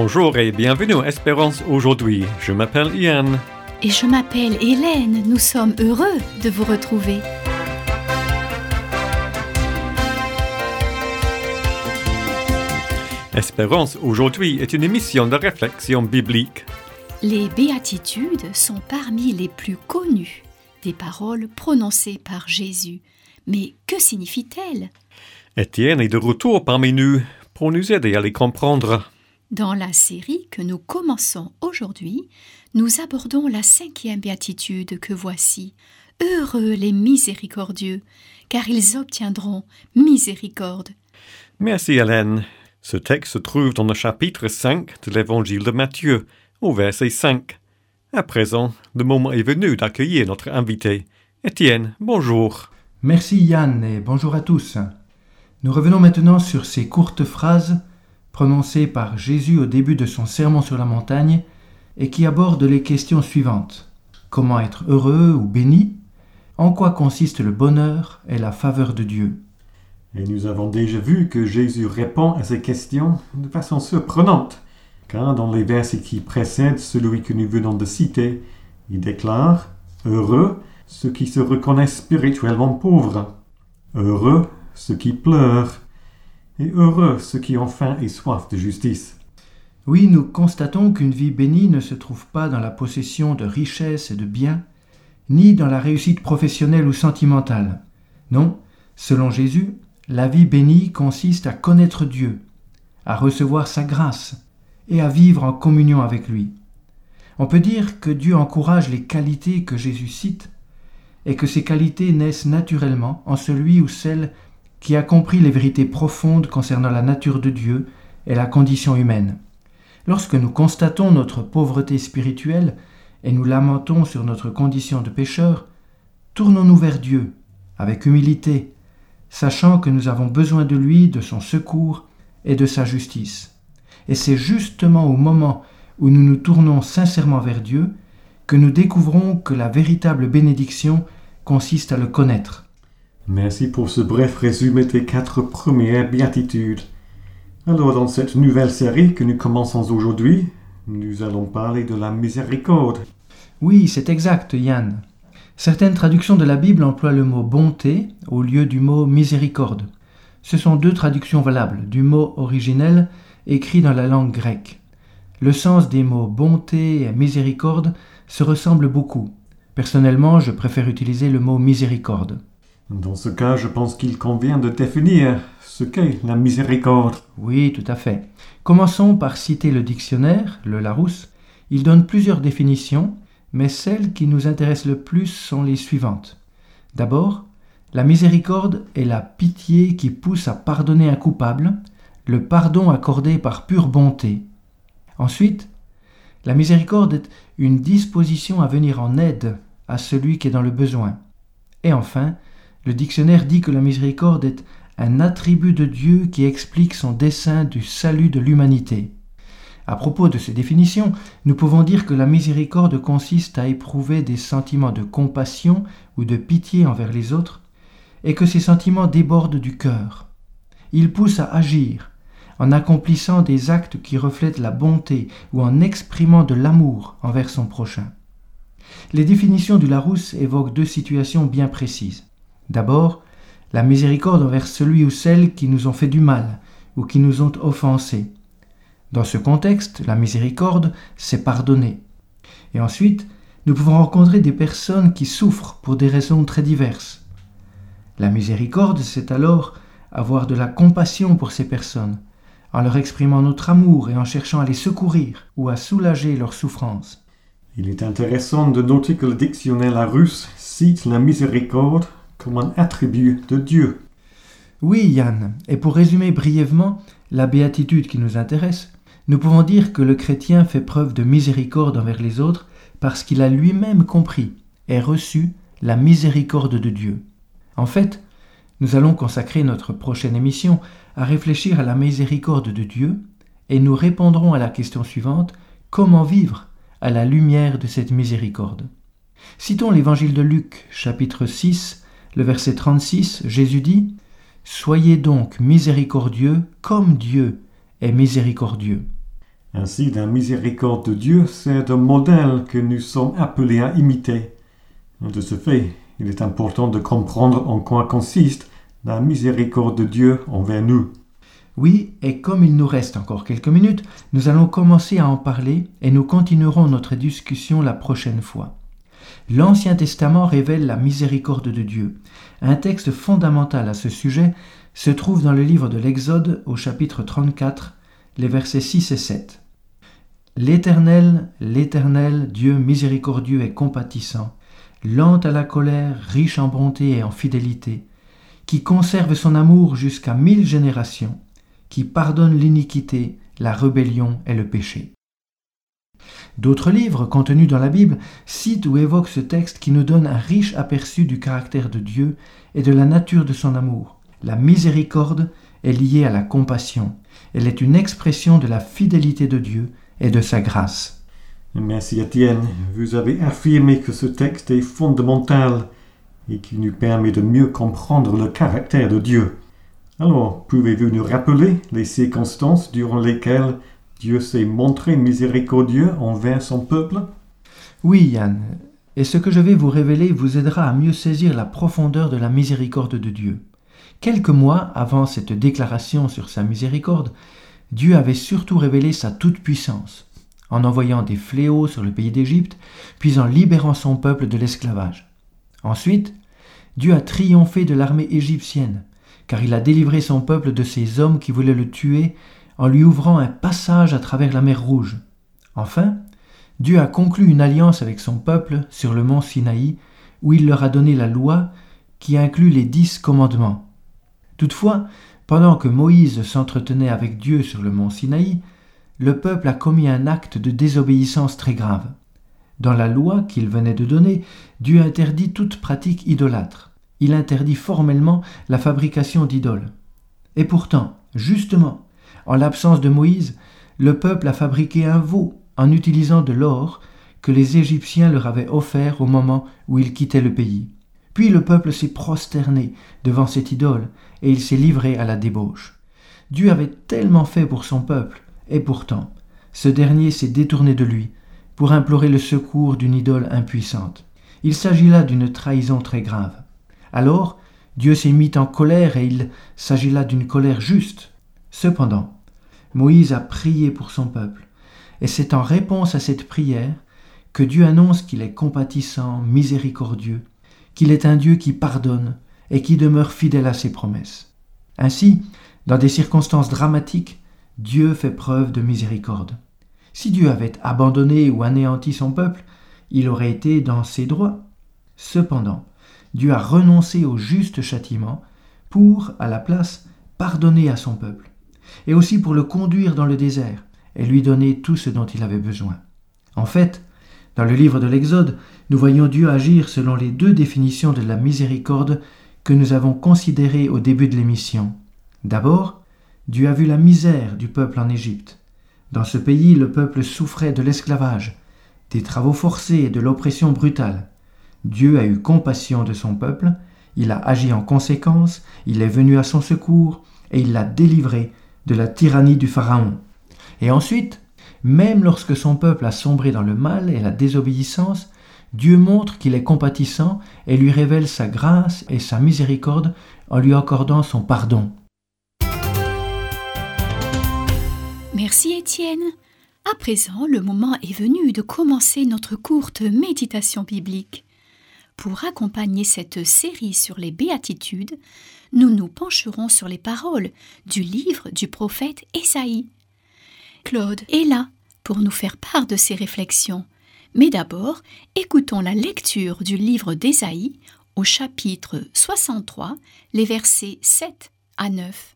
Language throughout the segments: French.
Bonjour et bienvenue à Espérance aujourd'hui. Je m'appelle Ian. Et je m'appelle Hélène. Nous sommes heureux de vous retrouver. Espérance aujourd'hui est une émission de réflexion biblique. Les béatitudes sont parmi les plus connues des paroles prononcées par Jésus. Mais que signifient-elles? Étienne est de retour parmi nous pour nous aider à les comprendre. Dans la série que nous commençons aujourd'hui, nous abordons la 5e béatitude que voici. Heureux les miséricordieux, car ils obtiendront miséricorde. Merci Hélène. Ce texte se trouve dans le chapitre 5 de l'évangile de Matthieu, au verset 5. À présent, le moment est venu d'accueillir notre invité. Étienne, bonjour. Merci Yann et bonjour à tous. Nous revenons maintenant sur ces courtes phrases prononcées par Jésus au début de son sermon sur la montagne et qui abordent les questions suivantes. Comment être heureux ou béni? En quoi consiste le bonheur et la faveur de Dieu? Et nous avons déjà vu que Jésus répond à ces questions de façon surprenante, car dans les versets qui précèdent celui que nous venons de citer, il déclare « Heureux ceux qui se reconnaissent spirituellement pauvres, heureux ceux qui pleurent, et heureux ceux qui ont faim et soif de justice. » Oui, nous constatons qu'une vie bénie ne se trouve pas dans la possession de richesses et de biens, ni dans la réussite professionnelle ou sentimentale. Non, selon Jésus, la vie bénie consiste à connaître Dieu, à recevoir sa grâce et à vivre en communion avec lui. On peut dire que Dieu encourage les qualités que Jésus cite et que ces qualités naissent naturellement en celui ou celle qui a compris les vérités profondes concernant la nature de Dieu et la condition humaine. Lorsque nous constatons notre pauvreté spirituelle et nous lamentons sur notre condition de pécheur, tournons-nous vers Dieu avec humilité, sachant que nous avons besoin de lui, de son secours et de sa justice. Et c'est justement au moment où nous nous tournons sincèrement vers Dieu que nous découvrons que la véritable bénédiction consiste à le connaître. Merci pour ce bref résumé des 4 premières béatitudes. Alors, dans cette nouvelle série que nous commençons aujourd'hui, nous allons parler de la miséricorde. Oui, c'est exact, Yann. Certaines traductions de la Bible emploient le mot « bonté » au lieu du mot « miséricorde ». Ce sont 2 traductions valables du mot originel écrit dans la langue grecque. Le sens des mots « bonté » et « miséricorde » se ressemblent beaucoup. Personnellement, je préfère utiliser le mot « miséricorde ». Dans ce cas, je pense qu'il convient de définir ce qu'est la miséricorde. Oui, tout à fait. Commençons par citer le dictionnaire, le Larousse. Il donne plusieurs définitions, mais celles qui nous intéressent le plus sont les suivantes. D'abord, la miséricorde est la pitié qui pousse à pardonner un coupable, le pardon accordé par pure bonté. Ensuite, la miséricorde est une disposition à venir en aide à celui qui est dans le besoin. Et enfin, le dictionnaire dit que la miséricorde est un attribut de Dieu qui explique son dessein du salut de l'humanité. À propos de ces définitions, nous pouvons dire que la miséricorde consiste à éprouver des sentiments de compassion ou de pitié envers les autres, et que ces sentiments débordent du cœur. Ils poussent à agir, en accomplissant des actes qui reflètent la bonté ou en exprimant de l'amour envers son prochain. Les définitions du Larousse évoquent 2 situations bien précises. D'abord, la miséricorde envers celui ou celle qui nous ont fait du mal ou qui nous ont offensés. Dans ce contexte, la miséricorde, c'est pardonner. Et ensuite, nous pouvons rencontrer des personnes qui souffrent pour des raisons très diverses. La miséricorde, c'est alors avoir de la compassion pour ces personnes, en leur exprimant notre amour et en cherchant à les secourir ou à soulager leurs souffrances. Il est intéressant de noter que le dictionnaire Larousse cite la miséricorde comme un attribut de Dieu. Oui, Yann, et pour résumer brièvement la béatitude qui nous intéresse, nous pouvons dire que le chrétien fait preuve de miséricorde envers les autres parce qu'il a lui-même compris et reçu la miséricorde de Dieu. En fait, nous allons consacrer notre prochaine émission à réfléchir à la miséricorde de Dieu et nous répondrons à la question suivante: comment vivre à la lumière de cette miséricorde? Citons l'évangile de Luc, chapitre 6, le verset 36, Jésus dit « Soyez donc miséricordieux comme Dieu est miséricordieux. » Ainsi, la miséricorde de Dieu sert de modèle que nous sommes appelés à imiter. De ce fait, il est important de comprendre en quoi consiste la miséricorde de Dieu envers nous. Oui, et comme il nous reste encore quelques minutes, nous allons commencer à en parler et nous continuerons notre discussion la prochaine fois. L'Ancien Testament révèle la miséricorde de Dieu. Un texte fondamental à ce sujet se trouve dans le livre de l'Exode au chapitre 34, les versets 6 et 7. L'Éternel, l'Éternel, Dieu miséricordieux et compatissant, lent à la colère, riche en bonté et en fidélité, qui conserve son amour jusqu'à 1000 générations, qui pardonne l'iniquité, la rébellion et le péché. D'autres livres contenus dans la Bible citent ou évoquent ce texte qui nous donne un riche aperçu du caractère de Dieu et de la nature de son amour. La miséricorde est liée à la compassion. Elle est une expression de la fidélité de Dieu et de sa grâce. Merci Étienne. Vous avez affirmé que ce texte est fondamental et qu'il nous permet de mieux comprendre le caractère de Dieu. Alors, pouvez-vous nous rappeler les circonstances durant lesquelles Dieu s'est montré miséricordieux envers son peuple? Oui, Yann, et ce que je vais vous révéler vous aidera à mieux saisir la profondeur de la miséricorde de Dieu. Quelques mois avant cette déclaration sur sa miséricorde, Dieu avait surtout révélé sa toute-puissance, en envoyant des fléaux sur le pays d'Égypte, puis en libérant son peuple de l'esclavage. Ensuite, Dieu a triomphé de l'armée égyptienne, car il a délivré son peuple de ces hommes qui voulaient le tuer en lui ouvrant un passage à travers la mer Rouge. Enfin, Dieu a conclu une alliance avec son peuple sur le mont Sinaï, où il leur a donné la loi qui inclut les 10 commandements. Toutefois, pendant que Moïse s'entretenait avec Dieu sur le mont Sinaï, le peuple a commis un acte de désobéissance très grave. Dans la loi qu'il venait de donner, Dieu interdit toute pratique idolâtre. Il interdit formellement la fabrication d'idoles. Et pourtant, justement, en l'absence de Moïse, le peuple a fabriqué un veau en utilisant de l'or que les Égyptiens leur avaient offert au moment où ils quittaient le pays. Puis le peuple s'est prosterné devant cette idole et il s'est livré à la débauche. Dieu avait tellement fait pour son peuple, et pourtant, ce dernier s'est détourné de lui pour implorer le secours d'une idole impuissante. Il s'agit là d'une trahison très grave. Alors, Dieu s'est mis en colère et il s'agit là d'une colère juste. Cependant, Moïse a prié pour son peuple, et c'est en réponse à cette prière que Dieu annonce qu'il est compatissant, miséricordieux, qu'il est un Dieu qui pardonne et qui demeure fidèle à ses promesses. Ainsi, dans des circonstances dramatiques, Dieu fait preuve de miséricorde. Si Dieu avait abandonné ou anéanti son peuple, il aurait été dans ses droits. Cependant, Dieu a renoncé au juste châtiment pour, à la place, pardonner à son peuple, et aussi pour le conduire dans le désert et lui donner tout ce dont il avait besoin. En fait, dans le livre de l'Exode, nous voyons Dieu agir selon les 2 définitions de la miséricorde que nous avons considérées au début de l'émission. D'abord, Dieu a vu la misère du peuple en Égypte. Dans ce pays, le peuple souffrait de l'esclavage, des travaux forcés et de l'oppression brutale. Dieu a eu compassion de son peuple, il a agi en conséquence, il est venu à son secours et il l'a délivré de la tyrannie du Pharaon. Et ensuite, même lorsque son peuple a sombré dans le mal et la désobéissance, Dieu montre qu'il est compatissant et lui révèle sa grâce et sa miséricorde en lui accordant son pardon. Merci Étienne. À présent, le moment est venu de commencer notre courte méditation biblique. Pour accompagner cette série sur les béatitudes, nous nous pencherons sur les paroles du livre du prophète Ésaïe. Claude est là pour nous faire part de ses réflexions. Mais d'abord, écoutons la lecture du livre d'Ésaïe au chapitre 63, les versets 7 à 9.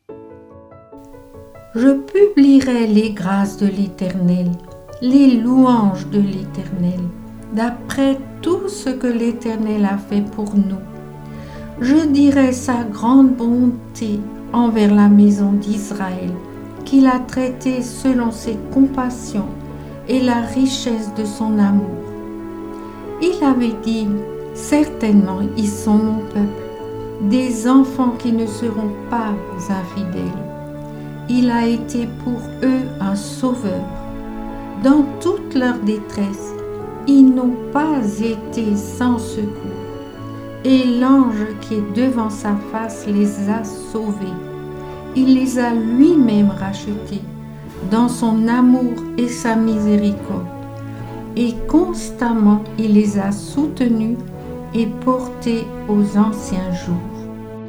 Je publierai les grâces de l'Éternel, les louanges de l'Éternel, d'après tout ce que l'Éternel a fait pour nous. Je dirai sa grande bonté envers la maison d'Israël, qu'il a traitée selon ses compassions et la richesse de son amour. Il avait dit, certainement ils sont mon peuple, des enfants qui ne seront pas infidèles. il a été pour eux un sauveur. Dans toute leur détresse, ils n'ont pas été sans secours. Et l'ange qui est devant sa face les a sauvés. Il les a lui-même rachetés dans son amour et sa miséricorde. Et constamment, il les a soutenus et portés aux anciens jours.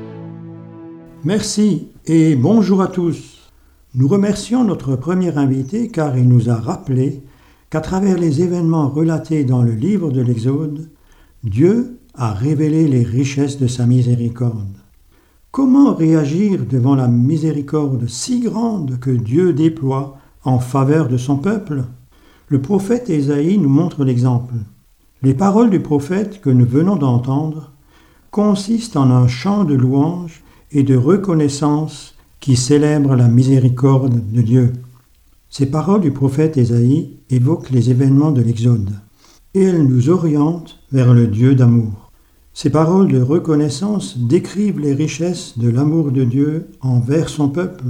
Merci et bonjour à tous. Nous remercions notre premier invité car il nous a rappelé qu'à travers les événements relatés dans le livre de l'Exode, Dieu a révélé les richesses de sa miséricorde. Comment réagir devant la miséricorde si grande que Dieu déploie en faveur de son peuple ? Le prophète Ésaïe nous montre l'exemple. Les paroles du prophète que nous venons d'entendre consistent en un chant de louange et de reconnaissance qui célèbre la miséricorde de Dieu. Ces paroles du prophète Ésaïe évoquent les événements de l'Exode et elles nous orientent vers le Dieu d'amour. Ces paroles de reconnaissance décrivent les richesses de l'amour de Dieu envers son peuple.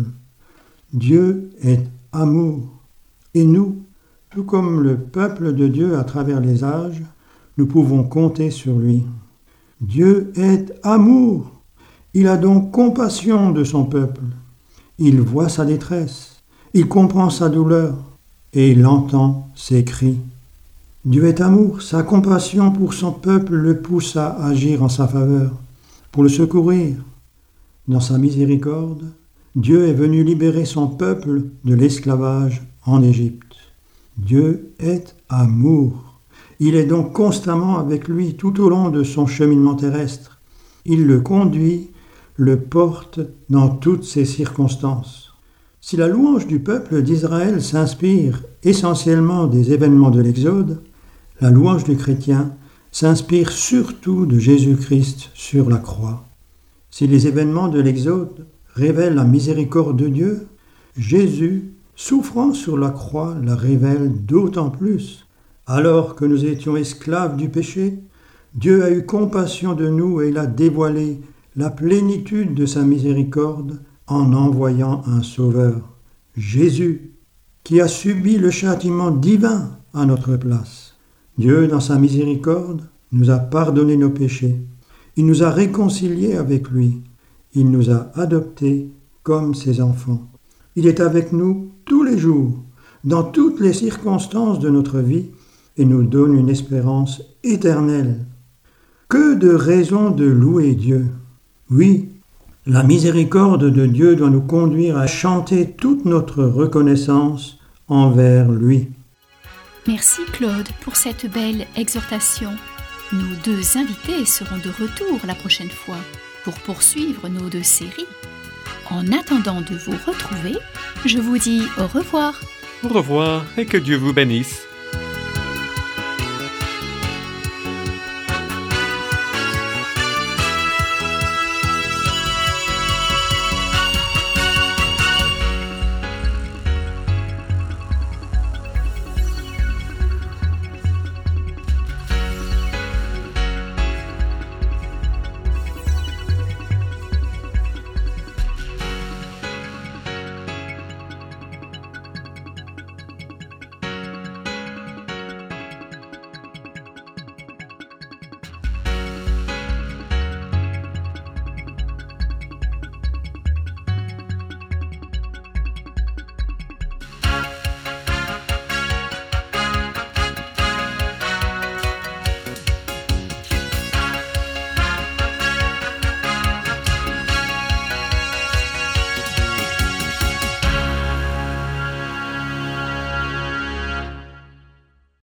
Dieu est amour. Et nous, tout comme le peuple de Dieu à travers les âges, nous pouvons compter sur lui. Dieu est amour. Il a donc compassion de son peuple. Il voit sa détresse. Il comprend sa douleur. Et il entend ses cris. Dieu est amour, sa compassion pour son peuple le pousse à agir en sa faveur, pour le secourir. Dans sa miséricorde, Dieu est venu libérer son peuple de l'esclavage en Égypte. Dieu est amour. Il est donc constamment avec lui tout au long de son cheminement terrestre. Il le conduit, le porte dans toutes ses circonstances. Si la louange du peuple d'Israël s'inspire essentiellement des événements de l'Exode, la louange du chrétien s'inspire surtout de Jésus-Christ sur la croix. Si les événements de l'Exode révèlent la miséricorde de Dieu, Jésus, souffrant sur la croix, la révèle d'autant plus. Alors que nous étions esclaves du péché, Dieu a eu compassion de nous et il a dévoilé la plénitude de sa miséricorde en envoyant un sauveur, Jésus, qui a subi le châtiment divin à notre place. Dieu, dans sa miséricorde, nous a pardonné nos péchés. Il nous a réconciliés avec lui. Il nous a adoptés comme ses enfants. Il est avec nous tous les jours, dans toutes les circonstances de notre vie, et nous donne une espérance éternelle. Que de raisons de louer Dieu. Oui, la miséricorde de Dieu doit nous conduire à chanter toute notre reconnaissance envers lui. Merci Claude pour cette belle exhortation. Nos deux invités seront de retour la prochaine fois pour poursuivre nos deux séries. En attendant de vous retrouver, je vous dis au revoir. Au revoir et que Dieu vous bénisse.